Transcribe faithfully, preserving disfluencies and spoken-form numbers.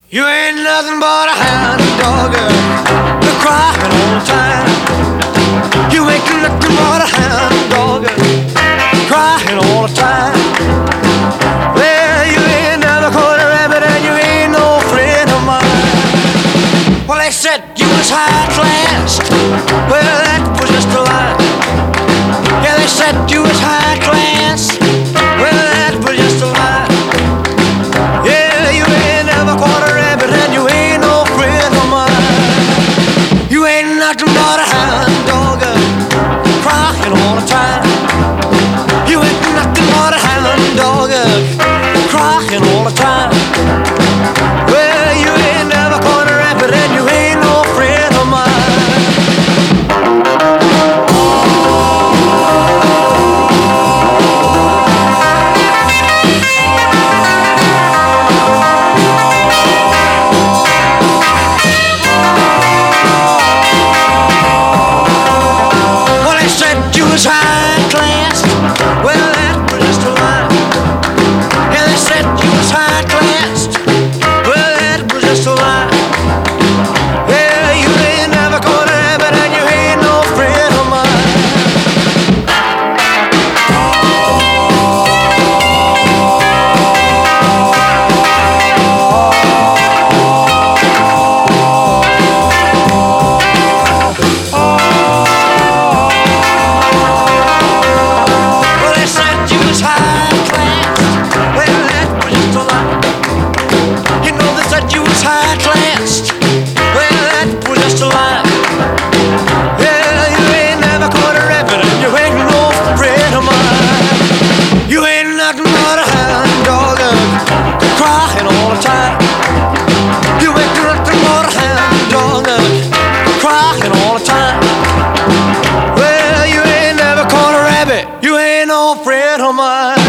You ain't nothing but a hound dog, you're crying all the time. You ain't nothing but a hound dog, crying all the time. Well, you ain't never caught a rabbit and you ain't no friend of mine. Well, they said you was high class, well, that was just a lie. Yeah, they said you was high class, well, that was just a lie. Yeah, you ain't never caught a rabbit and you ain't no friend of mine. You ain't nothing but a hound dog, crying all the time. You ain't nothing but a hound dog, crying all the time. Well, you ain't never caught a rabbit and you ain't no friend of mine. Well, they said you was high class, well, that was just a lie. Yeah, they said you was high class, well, that was just a lie. Yeah, you ain't never caught a rabbit and you ain't no friend of mine. Well, they said you was high class, well, that was just a lie. You know they said you was high class, well, that was just a lie. Yeah, you ain't never caught a rabbit and you ain't no friend of mine. You ain't nothing but a hound dog, crying all the time. You ain't nothing but a hound dog, crying all the time. Well, you ain't never caught a rabbit, you ain't no friend of mine.